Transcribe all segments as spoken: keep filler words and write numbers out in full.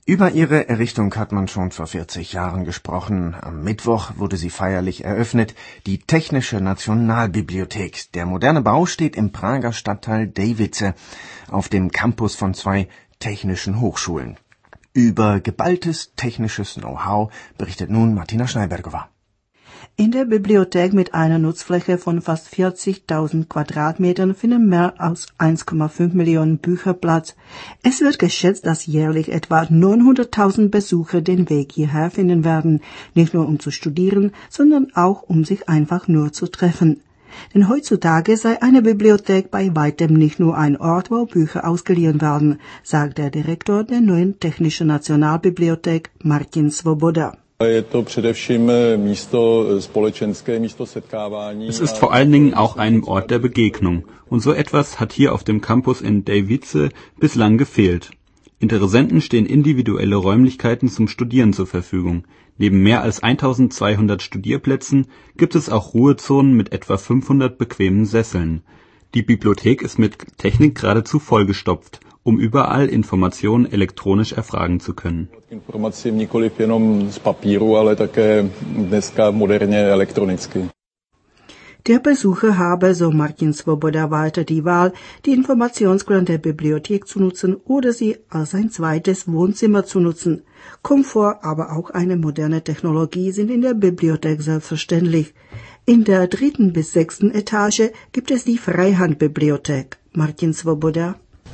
Über ihre Errichtung hat man schon vor vierzig Jahren gesprochen. Am Mittwoch wurde sie feierlich eröffnet, die Technische Nationalbibliothek. Der moderne Bau steht im Prager Stadtteil Dejvice auf dem Campus von zwei technischen Hochschulen. Über geballtes technisches Know-how berichtet nun Martina Schneibergova. In der Bibliothek mit einer Nutzfläche von fast vierzigtausend Quadratmetern finden mehr als eins Komma fünf Millionen Bücher Platz. Es wird geschätzt, dass jährlich etwa neunhunderttausend Besucher den Weg hierher finden werden, nicht nur um zu studieren, sondern auch um sich einfach nur zu treffen. Denn heutzutage sei eine Bibliothek bei weitem nicht nur ein Ort, wo Bücher ausgeliehen werden, sagt der Direktor der neuen Technischen Nationalbibliothek, Martin Svoboda. Es ist vor allen Dingen auch ein Ort der Begegnung. Und so etwas hat hier auf dem Campus in Dejvice bislang gefehlt. Interessenten stehen individuelle Räumlichkeiten zum Studieren zur Verfügung. Neben mehr als eintausendzweihundert Studierplätzen gibt es auch Ruhezonen mit etwa fünfhundert bequemen Sesseln. Die Bibliothek ist mit Technik geradezu vollgestopft, um überall Informationen elektronisch erfragen zu können. Der Besucher habe, so Martin Svoboda, weiter die Wahl, die Informationsquellen der Bibliothek zu nutzen oder sie als ein zweites Wohnzimmer zu nutzen. Komfort, aber auch eine moderne Technologie sind in der Bibliothek selbstverständlich. In der dritten bis sechsten Etage gibt es die Freihandbibliothek. Martin Svoboda.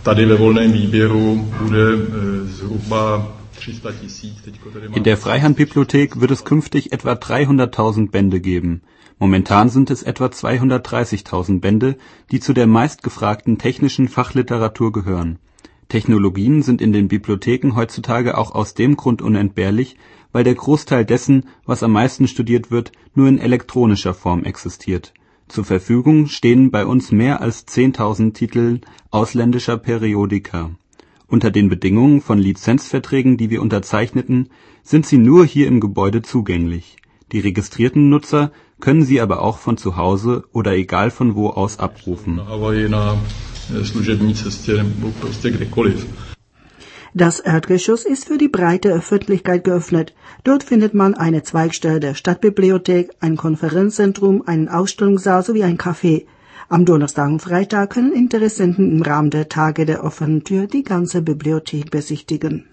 In der Freihandbibliothek wird es künftig etwa dreihunderttausend Bände geben. Momentan sind es etwa zweihundertdreißigtausend Bände, die zu der meistgefragten technischen Fachliteratur gehören. Technologien sind in den Bibliotheken heutzutage auch aus dem Grund unentbehrlich, weil der Großteil dessen, was am meisten studiert wird, nur in elektronischer Form existiert. Zur Verfügung stehen bei uns mehr als zehntausend Titel ausländischer Periodika. Unter den Bedingungen von Lizenzverträgen, die wir unterzeichneten, sind sie nur hier im Gebäude zugänglich. Die registrierten Nutzer können sie aber auch von zu Hause oder egal von wo aus abrufen. Das Erdgeschoss ist für die breite Öffentlichkeit geöffnet. Dort findet man eine Zweigstelle der Stadtbibliothek, ein Konferenzzentrum, einen Ausstellungssaal sowie ein Café. Am Donnerstag und Freitag können Interessenten im Rahmen der Tage der offenen Tür die ganze Bibliothek besichtigen.